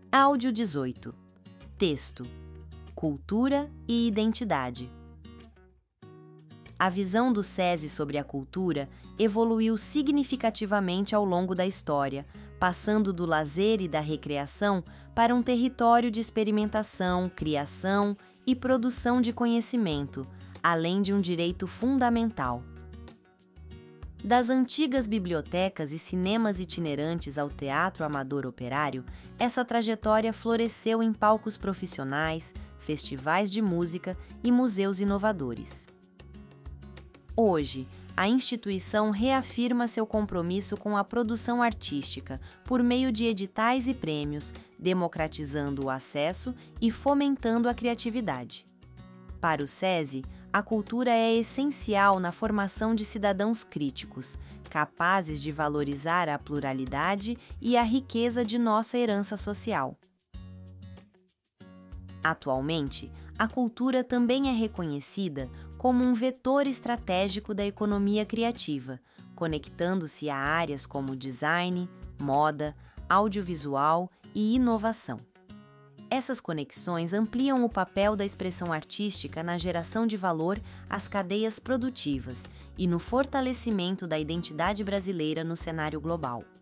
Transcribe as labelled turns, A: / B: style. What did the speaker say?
A: Áudio 18. Texto: cultura e identidade. A visão do SESI sobre a cultura evoluiu significativamente ao longo da história, passando do lazer e da recreação para um território de experimentação, criação e produção de conhecimento, além de um direito fundamental. Das antigas bibliotecas e cinemas itinerantes ao teatro amador operário, essa trajetória floresceu em palcos profissionais, festivais de música e museus inovadores. Hoje, a instituição reafirma seu compromisso com a produção artística por meio de editais e prêmios, democratizando o acesso e fomentando a criatividade. Para o SESI, a cultura é essencial na formação de cidadãos críticos, capazes de valorizar a pluralidade e a riqueza de nossa herança social. Atualmente, a cultura também é reconhecida como um vetor estratégico da economia criativa, conectando-se a áreas como design, moda, audiovisual e inovação. Essas conexões ampliam o papel da expressão artística na geração de valor às cadeias produtivas e no fortalecimento da identidade brasileira no cenário global.